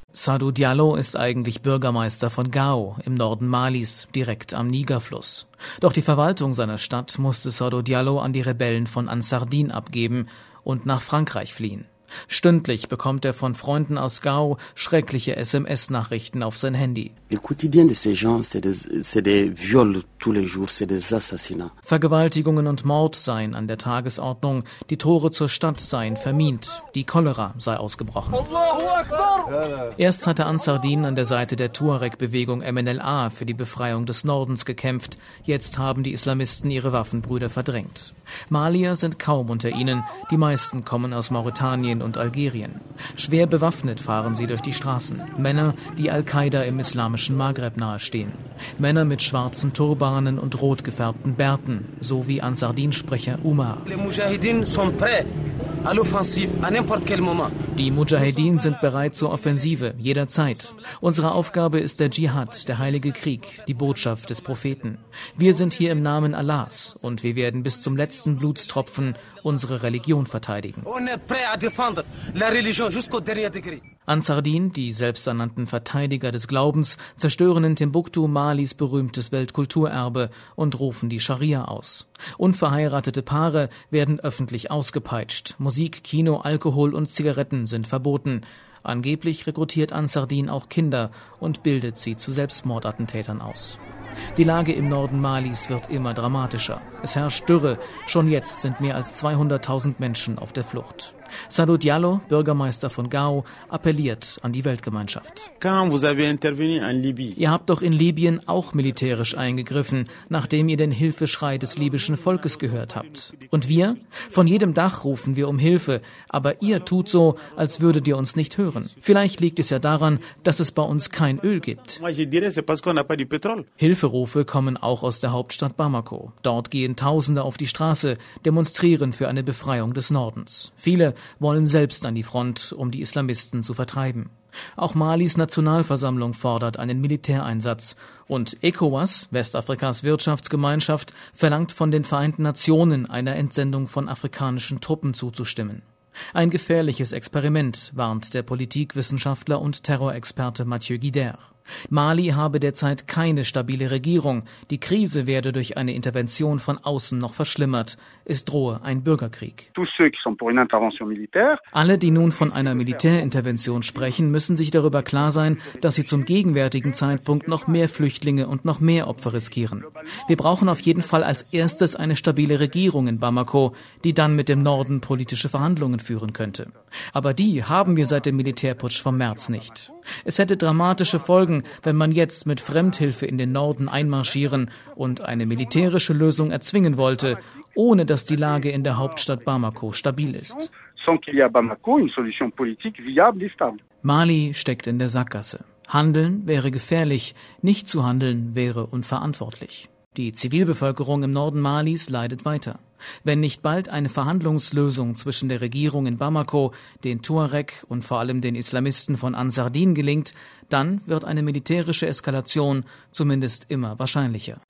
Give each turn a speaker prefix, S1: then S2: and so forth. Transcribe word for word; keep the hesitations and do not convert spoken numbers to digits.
S1: Sadou Diallo ist eigentlich Bürgermeister von Gao im Norden Malis, direkt am Nigerfluss. Doch die Verwaltung seiner Stadt musste Sadou Diallo an die Rebellen von Ansar Dine abgeben und nach Frankreich fliehen. Stündlich bekommt er von Freunden aus Gao schreckliche S M S-Nachrichten auf sein Handy. Vergewaltigungen und Mord seien an der Tagesordnung, die Tore zur Stadt seien vermint, die Cholera sei ausgebrochen. Erst hatte Ansar Dine an der Seite der Tuareg-Bewegung M N L A für die Befreiung des Nordens gekämpft, jetzt haben die Islamisten ihre Waffenbrüder verdrängt. Malier sind kaum unter ihnen, die meisten kommen aus Mauretanien und Algerien. Schwer bewaffnet fahren sie durch die Straßen. Männer, die Al-Qaida im islamischen Maghreb nahestehen. Männer mit schwarzen Turbanen und rot gefärbten Bärten, so wie Ansar Dine-Sprecher Umar. Die Mujahedin sind bereit zur Offensive, jederzeit. Unsere Aufgabe ist der Dschihad, der heilige Krieg, die Botschaft des Propheten. Wir sind hier im Namen Allahs und wir werden bis zum letzten Blutstropfen unsere Religion verteidigen. Ansar Dine, die selbsternannten Verteidiger des Glaubens, zerstören in Timbuktu Malis berühmtes Weltkulturerbe und rufen die Scharia aus. Unverheiratete Paare werden öffentlich ausgepeitscht. Musik, Kino, Alkohol und Zigaretten sind verboten. Angeblich rekrutiert Ansar Dine auch Kinder und bildet sie zu Selbstmordattentätern aus. Die Lage im Norden Malis wird immer dramatischer. Es herrscht Dürre. Schon jetzt sind mehr als zweihunderttausend Menschen auf der Flucht. Sadou Diallo, Bürgermeister von Gao, appelliert an die Weltgemeinschaft. Ihr habt doch in Libyen auch militärisch eingegriffen, nachdem ihr den Hilfeschrei des libyschen Volkes gehört habt. Und wir? Von jedem Dach rufen wir um Hilfe, aber ihr tut so, als würdet ihr uns nicht hören. Vielleicht liegt es ja daran, dass es bei uns kein Öl gibt. Hilferufe kommen auch aus der Hauptstadt Bamako. Dort gehen Tausende auf die Straße, demonstrieren für eine Befreiung des Nordens. Viele wollen selbst an die Front, um die Islamisten zu vertreiben. Auch Malis Nationalversammlung fordert einen Militäreinsatz. Und ECOWAS, Westafrikas Wirtschaftsgemeinschaft, verlangt von den Vereinten Nationen, einer Entsendung von afrikanischen Truppen zuzustimmen. Ein gefährliches Experiment, warnt der Politikwissenschaftler und Terrorexperte Mathieu Guidère. Mali habe derzeit keine stabile Regierung. Die Krise werde durch eine Intervention von außen noch verschlimmert. Es drohe ein Bürgerkrieg. Alle, die nun von einer Militärintervention sprechen, müssen sich darüber klar sein, dass sie zum gegenwärtigen Zeitpunkt noch mehr Flüchtlinge und noch mehr Opfer riskieren. Wir brauchen auf jeden Fall als erstes eine stabile Regierung in Bamako, die dann mit dem Norden politische Verhandlungen führen könnte. Aber die haben wir seit dem Militärputsch vom März nicht. Es hätte dramatische Folgen, wenn man jetzt mit Fremdhilfe in den Norden einmarschieren und eine militärische Lösung erzwingen wollte, ohne dass die Lage in der Hauptstadt Bamako stabil ist. Mali steckt in der Sackgasse. Handeln wäre gefährlich, nicht zu handeln wäre unverantwortlich. Die Zivilbevölkerung im Norden Malis leidet weiter. Wenn nicht bald eine Verhandlungslösung zwischen der Regierung in Bamako, den Tuareg und vor allem den Islamisten von Ansar Dine gelingt, dann wird eine militärische Eskalation zumindest immer wahrscheinlicher.